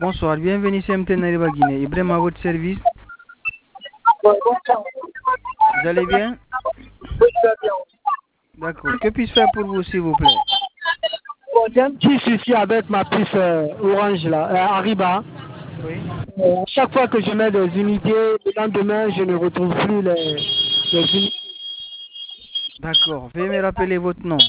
Bonsoir, bienvenue chez MTN Nariba Guinée. Ibrahim à votre service. Vous allez bien? D'accord. Que puis-je faire pour vous, s'il vous plaît? J'ai un petit souci avec ma puce orange là, Ariba. Oui. Chaque fois que je mets des unités, le lendemain, je ne retrouve plus les unités. D'accord. Veuillez me rappeler votre nom.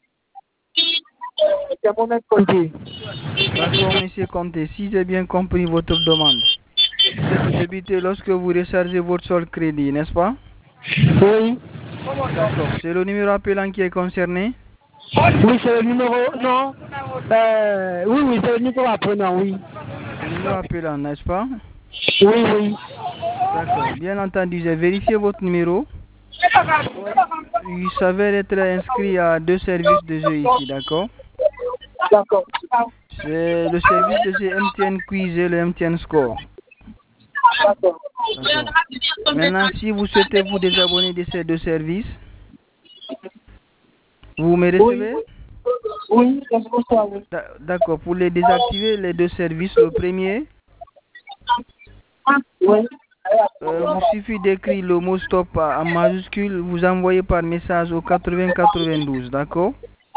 C'est mon maître Conté. D'accord, monsieur Conté. Si j'ai bien compris votre demande, vous êtes débité lorsque vous rechargez votre sol crédit, n'est-ce pas? Oui. D'accord. C'est le numéro appelant qui est concerné? Oui, c'est le numéro. Non. Oui, c'est le numéro apprenant, oui. Le numéro appelant, n'est-ce pas? Oui, oui. D'accord. Bien entendu, j'ai vérifié votre numéro. Il s'avère être inscrit à 2 services de jeu ici, d'accord? D'accord. C'est le service de jeu MTN Quiz et le MTN Score. D'accord. D'accord. Maintenant, si vous souhaitez vous désabonner de ces 2 services, vous me recevez? Oui, c'est ça, oui. D'accord. Pour les désactiver, les 2 services, le premier, Oui. vous suffit d'écrire le mot stop en majuscule, vous envoyez par message au 80 92, d'accord?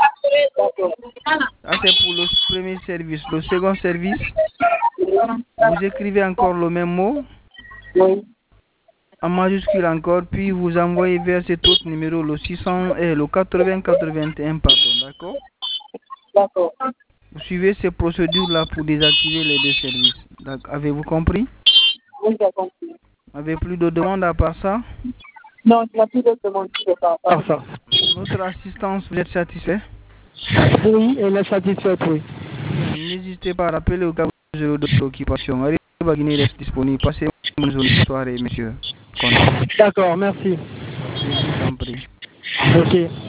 Ça, c'est pour le premier service. Le second service, vous écrivez encore le même mot, Oui. en majuscule encore, puis vous envoyez vers cet autre numéro, le 600 et le 80 81, pardon, d'accord? D'accord. Vous suivez ces procédures-là pour désactiver les 2 services. Avez-vous compris? Oui, j'ai compris. Avez plus de demandes à part ça? Non, il n'y a plus de demande qui est par ça. Notre assistance, vous êtes satisfait? Oui, elle est satisfaite, oui. Bien, n'hésitez pas à rappeler au cas où vous avez d'autres préoccupations. Arriba Guinée reste disponible. Passez une bonne journée, soirée, monsieur. D'accord, merci. Je vous en prie. Ok.